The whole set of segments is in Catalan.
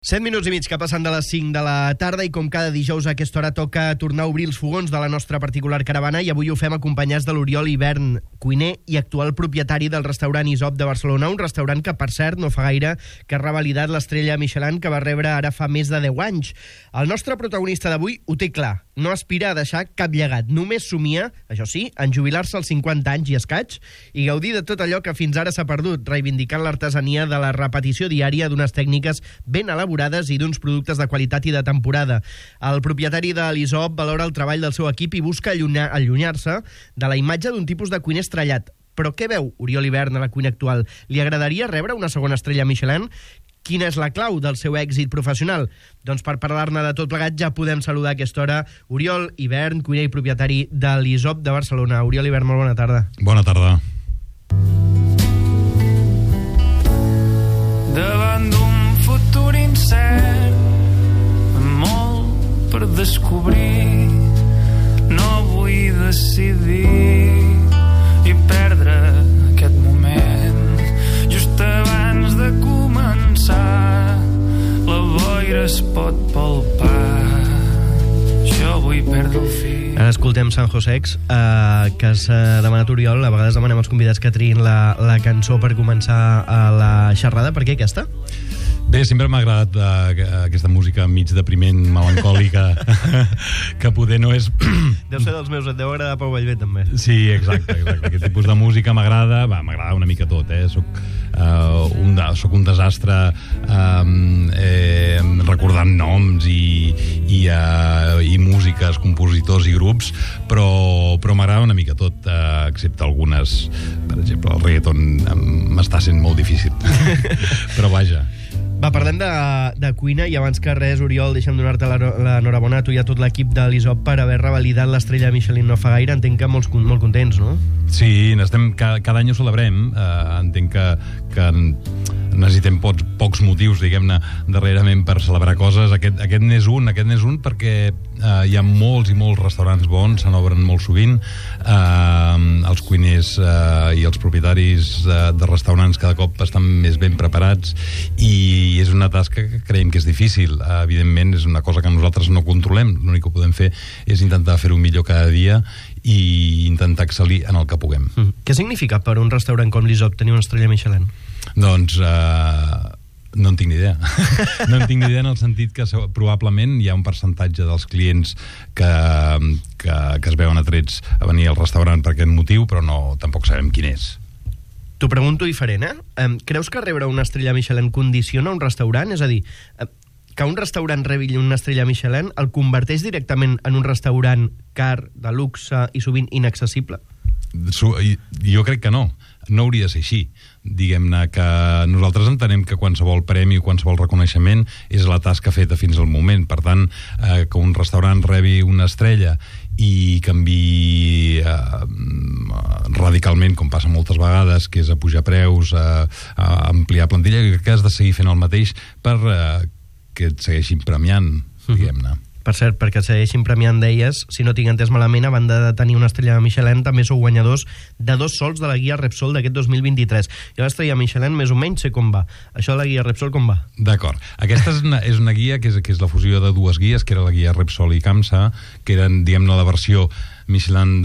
7 minuts i mig que passen de les 5 de la tarda i com cada dijous a aquesta hora toca tornar a obrir els fogons de la nostra particular caravana i avui ho fem acompanyats de l'Oriol Ivern, cuiner i actual propietari del restaurant Isop de Barcelona, un restaurant que, per cert, no fa gaire que ha revalidat l'estrella Michelin que va rebre ara fa més de 10 anys. El nostre protagonista d'avui ho té clar, no aspira a deixar cap llegat, només somia, això sí, en jubilar-se als 50 anys i escaig i gaudir de tot allò que fins ara s'ha perdut, reivindicant l'artesania de la repetició diària d'unes tècniques ben elaborades i d'uns productes de qualitat i de temporada. El propietari de l'Isop valora el treball del seu equip i busca allunyar-se de la imatge d'un tipus de cuiner estrellat. Però què veu Oriol Ivern a la cuina actual? Li agradaria rebre una segona estrella Michelin? Quina és la clau del seu èxit professional? Doncs per parlar-ne de tot plegat ja podem saludar a aquesta hora Oriol Ivern, cuiner i propietari de l'Isop de Barcelona. Oriol Ivern, molt bona tarda. Bona tarda. Davant d'un futur incert, molt per descobrir, no vull decidir i perdre aquest moment. Just abans de començar, la boira es pot palpar, jo vull perdre el fil. Ara escoltem San Josex, que s'ha demanat Oriol. A vegades demanem als convidats que triïn la cançó per començar la xerrada. Per què aquesta? Bé, sempre m'ha agradat aquesta música mig depriment, melancòlica, que poder no és... Deu ser dels meus, et deu agradar Pau Vallvé, també. Sí, exacte. Aquest tipus de música m'agrada una mica tot, Soc un desastre recordant noms i músiques, compositors i grups, però m'agrada una mica tot, excepte algunes. Per exemple, el reggaeton m'està sent molt difícil. Però vaja. Va, parlem de cuina i abans que res, Oriol, deixa'm donar-te l'enhorabona a tu i a tot l'equip de l'Isop per haver revalidat l'estrella Michelin no fa gaire. Entenc que molt contents, no? Sí, cada any ho celebrem. Entenc que necessitem pocs motius, diguem-ne, darrerament per celebrar coses. Aquest n'és un perquè hi ha molts i molts restaurants bons, se n'obren molt sovint. Els cuiners i els propietaris de restaurants cada cop estan més ben preparats i és una tasca que creiem que és difícil. Evidentment, és una cosa que nosaltres no controlem. L'únic que podem fer és intentar fer-ho millor cada dia i intentar excel·lir en el que puguem. Què significa per un restaurant com l'Isop tenir una estrella Michelin? Doncs no en tinc ni idea. No en tinc ni idea en el sentit que probablement hi ha un percentatge dels clients que es veuen atrets a venir al restaurant per aquest motiu, però tampoc sabem quin és. T'ho pregunto diferent, Creus que rebre una estrella Michelin condiciona un restaurant? És a dir, que un restaurant rebi una estrella Michelin el converteix directament en un restaurant car, de luxe i sovint inaccessible? Jo crec que no hauria de ser així. Diguem-ne que nosaltres entenem que qualsevol premi o qualsevol reconeixement és la tasca feta fins al moment. Per tant, que un restaurant rebi una estrella i canviï radicalment, com passa moltes vegades, que és a pujar preus, a ampliar plantilla, que has de seguir fent el mateix per que et segueixin premiant, diguem-ne. Per cert, perquè segueixin premiant d'elles, si no tinc entès malament, a banda de tenir una estrella Michelin, també sou guanyadors de 2 sols de la guia Repsol d'aquest 2023. Jo l'estrella Michelin més o menys sé com va. Això de la guia Repsol com va? D'acord. Aquesta és una guia que és la fusió de 2 guies, que era la guia Repsol i CAMSA, que eren, diguem-ne, la versió Michelin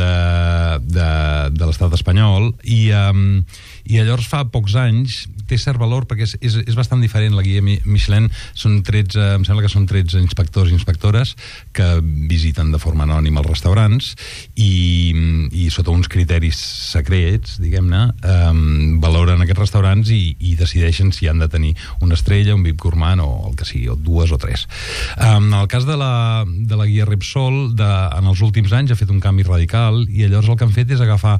de l'estat espanyol, i llavors fa pocs anys té cert valor perquè és bastant diferent. La guia Michelin són 13, em sembla que són 13 inspectors i inspectores que visiten de forma anònima els restaurants i sota uns criteris secrets, diguem-ne, valoren aquests restaurants i decideixen si han de tenir una estrella, un VIP gourmand o el que sigui, o 2 o 3. En el cas de la guia Repsol, en els últims anys ha fet un canvi radical i llavors el que han fet és agafar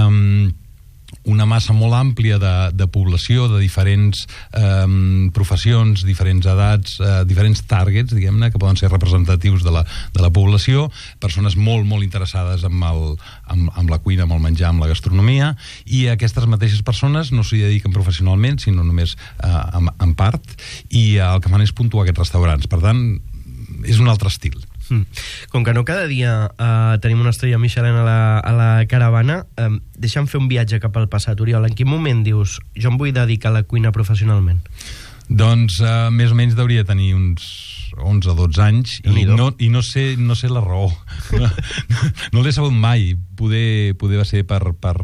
una massa molt àmplia de població, de diferents professions, diferents edats, diferents targets, diguem-ne, que poden ser representatius de la població, persones molt, molt interessades amb la cuina, amb el menjar, amb la gastronomia, i aquestes mateixes persones no s'hi dediquen professionalment, sinó només en part, i el que fan és puntuar aquests restaurants. Per tant, és un altre estil. Com que no cada dia tenim una estrella Michelin a la caravana, deixa'm fer un viatge cap al passat. Oriol, en quin moment dius jo em vull dedicar a la cuina professionalment? Doncs més o menys hauria de tenir uns 11 o 12 anys i no sé la raó. No l'he sabut mai. Poder va ser per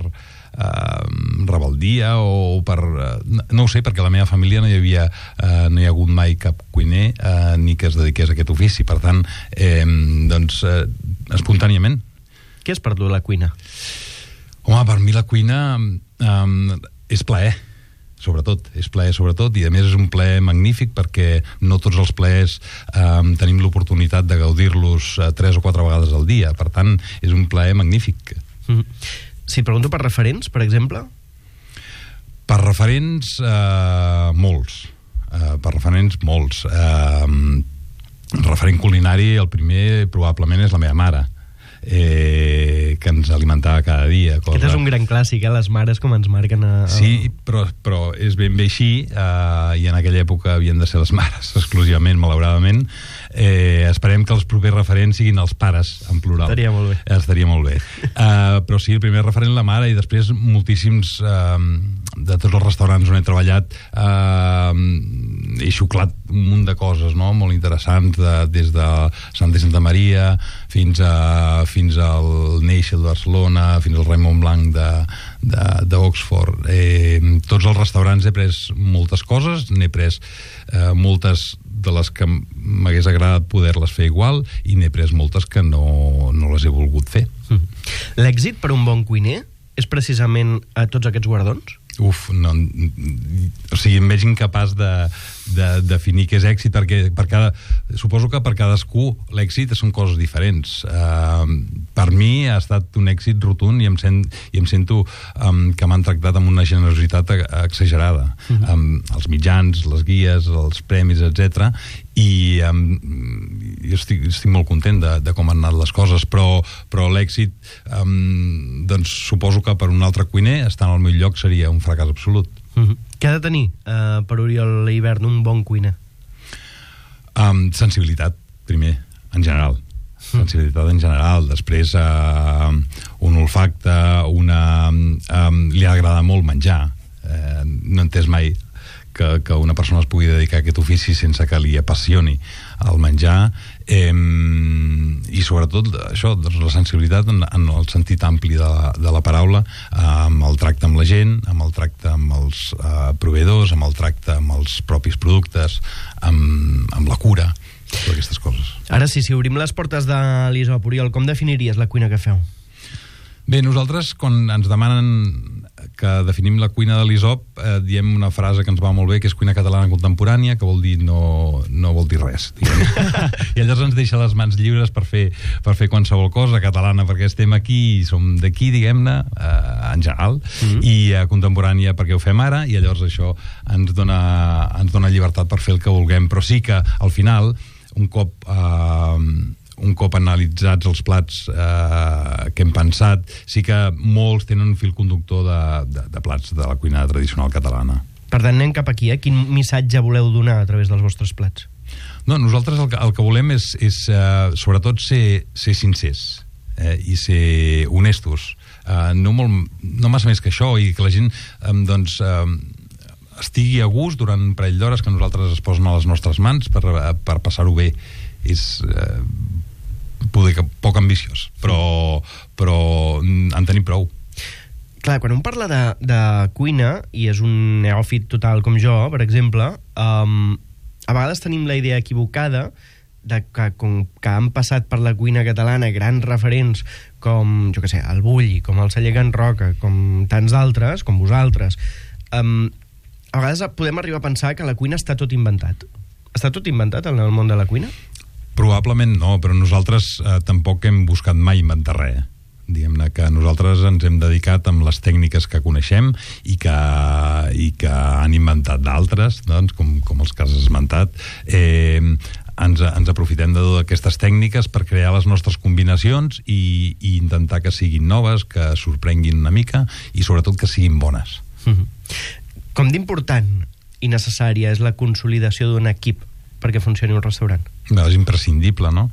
rebeldia o per... no ho sé, perquè a la meva família no hi ha hagut mai cap cuiner ni que es dediqués a aquest ofici. Per tant, doncs, espontàniament. Què és per tu la cuina? Home, per mi la cuina és plaer. És plaer sobretot, i a més és un plaer magnífic perquè no tots els plaers tenim l'oportunitat de gaudir-los 3 o 4 vegades al dia. Per tant, és un plaer magnífic. Si et pregunto per referents, per exemple? Per referents, molts. Referent culinari, el primer probablement és la meva mare, que ens alimentava cada dia. Aquest és un gran clàssic, les mares com ens marquen Sí, però és ben bé així, i en aquella època havien de ser les mares exclusivament, malauradament. Esperem que els propers referents siguin els pares, en plural. Estaria molt bé. Però sí, el primer referent la mare, i després moltíssims de tots els restaurants on he treballat he xuclat un munt de coses, no? Molt interessants, des de Santa Maria fins al Neixel de Barcelona, fins al Raimon Blanc d'Oxford. Tots els restaurants he pres moltes coses, n'he pres moltes de les que m'hagués agradat poder-les fer igual, i n'he pres moltes que no les he volgut fer. L'èxit per un bon cuiner és precisament a tots aquests guardons? No, o sigui, em veig incapaç de definir què és èxit, perquè suposo que per cadascú l'èxit són coses diferents. Per mi ha estat un èxit rotund, i em sento que m'han tractat amb una generositat exagerada. Els mitjans, les guies, els premis, etc. I jo estic molt content de com han anat les coses, però l'èxit, doncs suposo que per un altre cuiner estar al meu lloc seria un fracàs absolut. Què ha de tenir per Oriol Hivern un bon cuiner? Sensibilitat, primer, en general. Sensibilitat en general. Després un olfacte, li agrada molt menjar. No he entès mai que una persona es pugui dedicar a aquest ofici sense que li apassioni el menjar, i sobretot això, la sensibilitat en el sentit ampli de la paraula, amb el tracte amb la gent, amb el tracte amb els proveïdors, amb el tracte amb els propis productes, amb la cura, totes aquestes coses. Ara sí, si obrim les portes de l'Isop, Oriol, com definiries la cuina que feu? Bé, nosaltres, quan ens demanen que definim la cuina de l'Isop, diem una frase que ens va molt bé, que és cuina catalana contemporània, que vol dir no vol dir res. I llavors ens deixa les mans lliures per fer qualsevol cosa catalana, perquè estem aquí i som d'aquí, diguem-ne, en general, i contemporània perquè ho fem ara, i llavors això ens dona llibertat per fer el que vulguem. Però sí que, al final, un cop analitzats els plats que hem pensat, sí que molts tenen un fil conductor de plats de la cuina tradicional catalana. Per tant, anem cap aquí, Quin missatge voleu donar a través dels vostres plats? No, nosaltres el que volem és sobretot ser sincers i ser honestos. No massa més que això, i que la gent estigui a gust durant un parell d'hores que nosaltres es posen a les nostres mans per passar-ho bé. És poder que poc ambiciós, però en tenim prou. Clar, quan un parla de cuina, i és un neòfit total com jo, per exemple, a vegades tenim la idea equivocada de que com que han passat per la cuina catalana grans referents com, jo què sé, el Bulli, com el Celler Can Roca, com tants d'altres, com vosaltres, a vegades podem arribar a pensar que la cuina està tot inventat. Està tot inventat en el món de la cuina? Probablement no, però nosaltres tampoc hem buscat mai inventar res. Diguem-ne que nosaltres ens hem dedicat amb les tècniques que coneixem i que han inventat d'altres, doncs, com els que has esmentat. Ens aprofitem de totes aquestes tècniques per crear les nostres combinacions i intentar que siguin noves, que sorprenguin una mica i sobretot que siguin bones. Com d'important i necessària és la consolidació d'un equip perquè funcioni un restaurant? És imprescindible, no?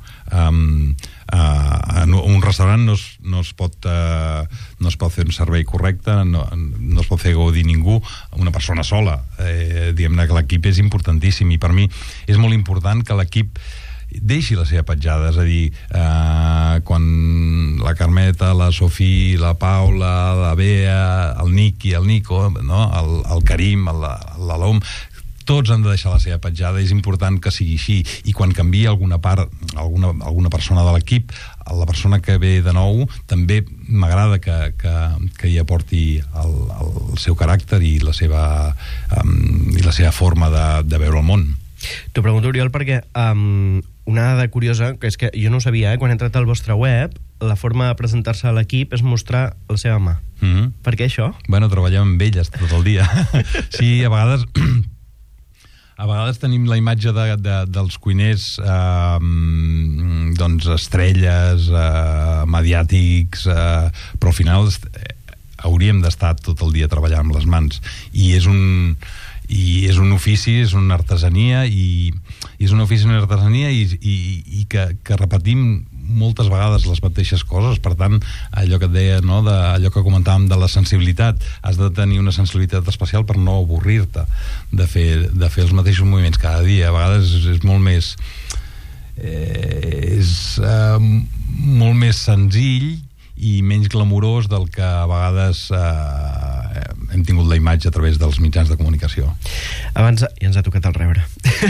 Un restaurant no es pot fer un servei correcte, no es pot fer gaudir ningú, una persona sola. Diguem-ne que l'equip és importantíssim, i per mi és molt important que l'equip deixi la seva petjada, és a dir, quan la Carmeta, la Sofí, la Paula, la Bea, el Niqui, el Nico, no? el Karim, l'Alom, tots han de deixar la seva petjada. És important que sigui així, i quan canvia alguna persona de l'equip, la persona que ve de nou també m'agrada que hi aporti el seu caràcter i la seva forma de veure el món. T'ho pregunto, Oriol, perquè una dada curiosa, que és que jo no ho sabia, quan he entrat al vostre web, la forma de presentar-se a l'equip és mostrar la seva mà. Per què això? Bueno, treballem amb elles tot el dia. Sí, a vegades tenim la imatge dels cuiners doncs estrelles, mediàtics, però al final hauríem d'estar tot el dia treballant amb les mans, i és un ofici, és una artesania, i que repetim moltes vegades les mateixes coses. Per tant, allò que et deia, no? Allò que comentàvem de la sensibilitat, has de tenir una sensibilitat especial per no avorrir-te de fer els mateixos moviments cada dia. A vegades és molt més senzill i menys glamurós del que a vegades hem tingut la imatge a través dels mitjans de comunicació. Abans, ja ens ha tocat el rebre.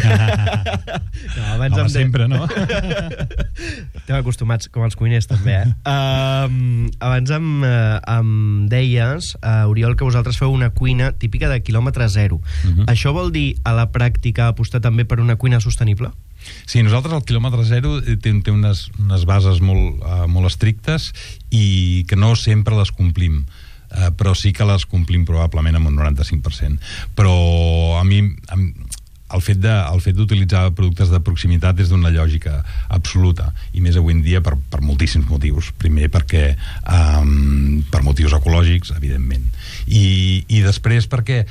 Home, sempre, no? Estem acostumats, com els cuiners, també, abans em deies, Oriol, que vosaltres feu una cuina típica de quilòmetre zero. Això vol dir, a la pràctica, apostar també per una cuina sostenible? Sí, nosaltres el quilòmetre zero té unes bases molt estrictes i que no sempre les complim, però sí que les complim probablement amb un 95%. Però a mi el fet d'utilitzar productes de proximitat és d'una lògica absoluta, i més avui en dia per moltíssims motius. Primer perquè per motius ecològics, evidentment, i després perquè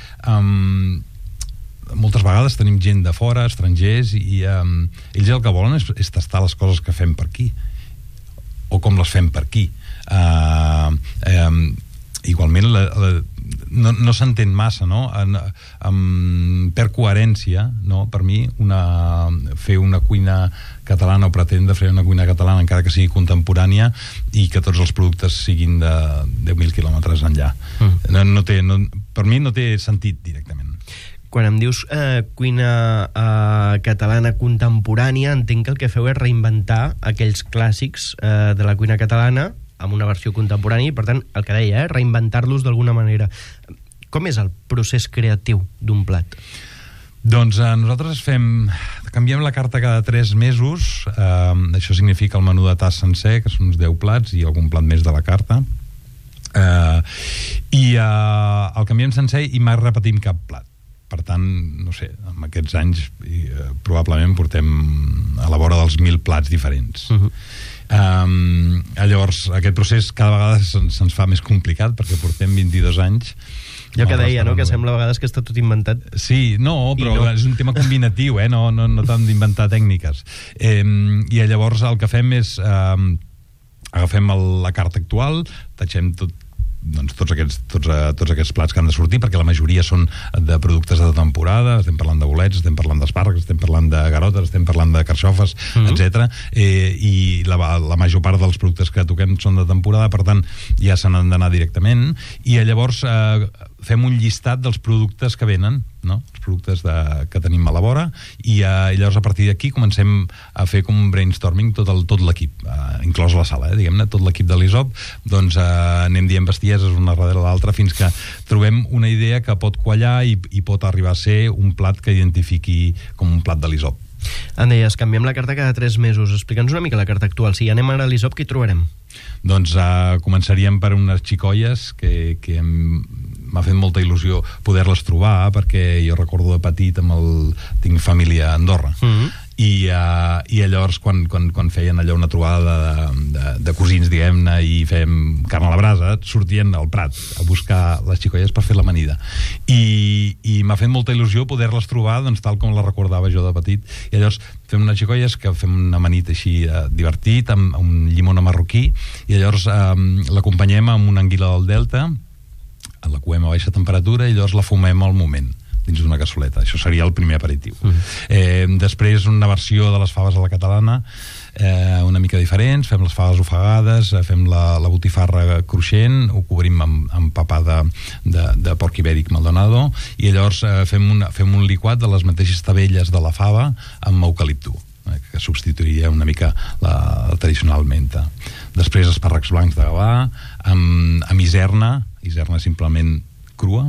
moltes vegades tenim gent de fora, estrangers, i ells el que volen és tastar les coses que fem per aquí, o com les fem per aquí. Igualment no s'entén massa, no? Per coherència, no? Per mi, fer una cuina catalana, o pretendre fer una cuina catalana, encara que sigui contemporània, i que tots els productes siguin de 10.000 quilòmetres enllà. Per mi no té sentit directament. Quan em dius cuina catalana contemporània, entenc que el que feu és reinventar aquells clàssics de la cuina catalana amb una versió contemporània, i per tant, el que deia, reinventar-los d'alguna manera. Com és el procés creatiu d'un plat? Doncs nosaltres canviem la carta cada 3 mesos. Això significa el menú de tas sencer, que són uns 10 plats i algun plat més de la carta, i el canviem sencer i mai repetim cap plat. Per tant, no sé, en aquests anys probablement portem a la vora dels 1.000 plats diferents. Llavors, aquest procés cada vegada se'ns fa més complicat, perquè portem 22 anys. Jo que deia, no?, que sembla a vegades que està tot inventat. Sí, no, però és un tema combinatiu, no tant d'inventar tècniques. I llavors el que fem és agafem la carta actual, tatxem tots aquests plats que han de sortir, perquè la majoria són de productes de temporada. Estem parlant de bolets, estem parlant d'espàrrecs, estem parlant de garotes, estem parlant de carxofes, etc. I la major part dels productes que toquem són de temporada, per tant ja se n'han d'anar directament, i llavors fem un llistat dels productes que venen, no? Els productes que tenim a la vora, i llavors a partir d'aquí comencem a fer com un brainstorming tot l'equip, inclòs la sala, diguem-ne, tot l'equip de l'Isop. Doncs anem dient bestieses una darrere l'altra fins que trobem una idea que pot quallar i pot arribar a ser un plat que identifiqui com un plat de l'Isop. Em deies, canviem la carta cada 3 mesos. Explica'ns una mica la carta actual. Si anem ara a l'Isop, què hi trobarem? Doncs començaríem per unes xicolles que m'ha fet molta il·lusió poder-les trobar, perquè jo recordo de petit tinc família a Andorra, i llavors quan feien allò una trobada de cosins, diguem-ne, i fèiem carn a la brasa, sortien al Prat a buscar les xicolles per fer l'amanida, i m'ha fet molta il·lusió poder-les trobar, doncs, tal com la recordava jo de petit. I llavors fem unes xicolles que fem una amanida així divertit, amb un llimona marroquí, i llavors l'acompanyem amb una anguila del Delta, la coem a baixa temperatura i llavors la fumem al moment dins d'una cassoleta. Això seria el primer aperitiu. Després una versió de les faves a la catalana, una mica diferents. Fem les faves ofegades, fem la botifarra cruixent, ho cobrim amb papà de porc ibèric Maldonado, i llavors fem un liquat de les mateixes tavelles de la fava amb eucalipto, que substituiria una mica la tradicional menta. Després espàrrecs blancs de Gavà amb iserna simplement crua,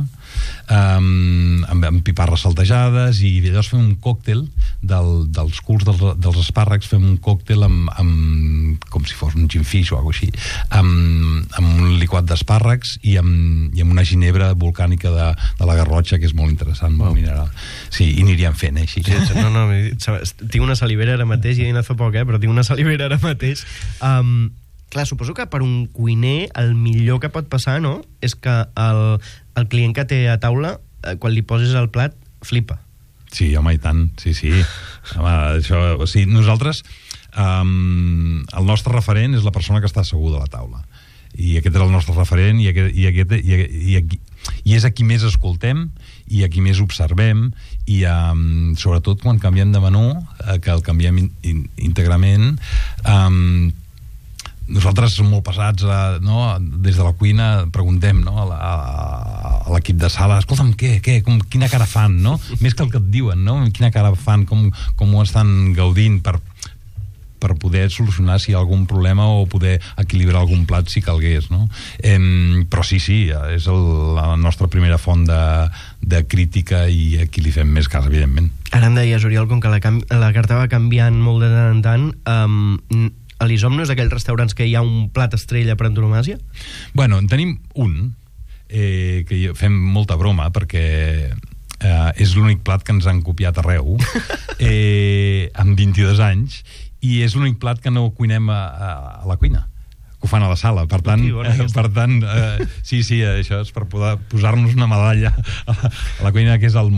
amb piparres saltejades, i llavors fem un còctel dels culs dels espàrrecs, fem un còctel amb com si fos un gin fish o alguna cosa així, amb un liquat d'espàrrecs i amb una ginebra volcànica de la Garrotxa, que és molt interessant, molt mineral. Sí, i aniríem fent, així. Sí, no, tinc una salivera ara mateix, i he anat fa poc, però tinc una salivera ara mateix. Clar, suposo que per un cuiner el millor que pot passar, no?, és que el client que té a taula, quan li poses el plat, flipa. Sí, home, i tant, sí. Home, això, o sigui, nosaltres, el nostre referent és la persona que està asseguda a la taula. I aquest és el nostre referent, i és a qui més escoltem i a qui més observem, i sobretot quan canviem de menú, que el canviem íntegrament, nosaltres som molt pesats, no? Des de la cuina preguntem, no? a l'equip de sala, escolta'm, quina cara fan, no? Més que el que et diuen, no? Quina cara fan, com ho estan gaudint per poder solucionar si hi ha algun problema o poder equilibrar algun plat si calgués, no? Però sí, és la nostra primera font de crítica, i aquí li fem més cas, evidentment. Ara em deies, Oriol, com que la carta va canviant molt de tant en tant, a l'Isop no és d'aquells restaurants que hi ha un plat estrella per antonomàsia? Bueno, en tenim un, que fem molta broma, perquè és l'únic plat que ens han copiat arreu, amb 22 anys, i és l'únic plat que no cuinem a la cuina, que ho fan a la sala. Per tant, sí, això és per poder posar-nos una medalla a la cuina, que és el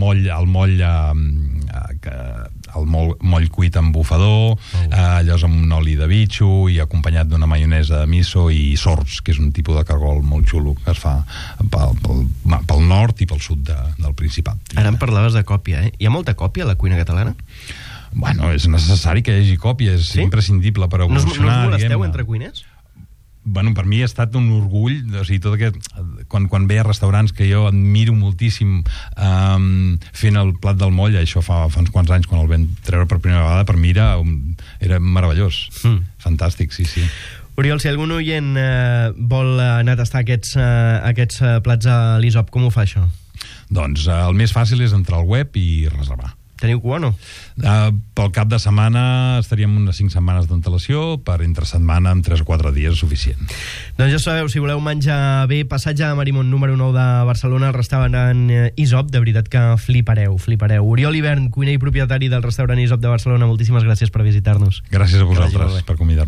moll cuit amb bufador, allò amb un oli de bitxo i acompanyat d'una maionesa de miso i sorts, que és un tipus de cargol molt xulo que es fa pel nord i pel sud del Principat. Ara em parlaves de còpia, Hi ha molta còpia a la cuina catalana? Bueno, és necessari que hi hagi còpia, és imprescindible per evolucionar. No us molesteu entre cuiners? Bueno, per mi ha estat un orgull, o sigui, tot aquest, quan ve a restaurants que jo admiro moltíssim, fent el plat del moll, això fa uns quants anys, quan el vam treure per primera vegada, per mi era meravellós. Fantàstic, sí. Oriol, si algun oient vol anar a tastar aquests plats a l'Isop, com ho fa això? Doncs el més fàcil és entrar al web i reservar. Teniu cua o no? Pel cap de setmana estaríem unes 5 setmanes d'antelació, per entre setmana amb 3 o 4 dies és suficient. Doncs ja sabeu, si voleu menjar bé, passatge a Marimon número 9 de Barcelona, el restaurant Isop, de veritat que flipareu. Oriol Ivern, cuiner i propietari del restaurant Isop de Barcelona, moltíssimes gràcies per visitar-nos. Gràcies a vosaltres per convidar-nos.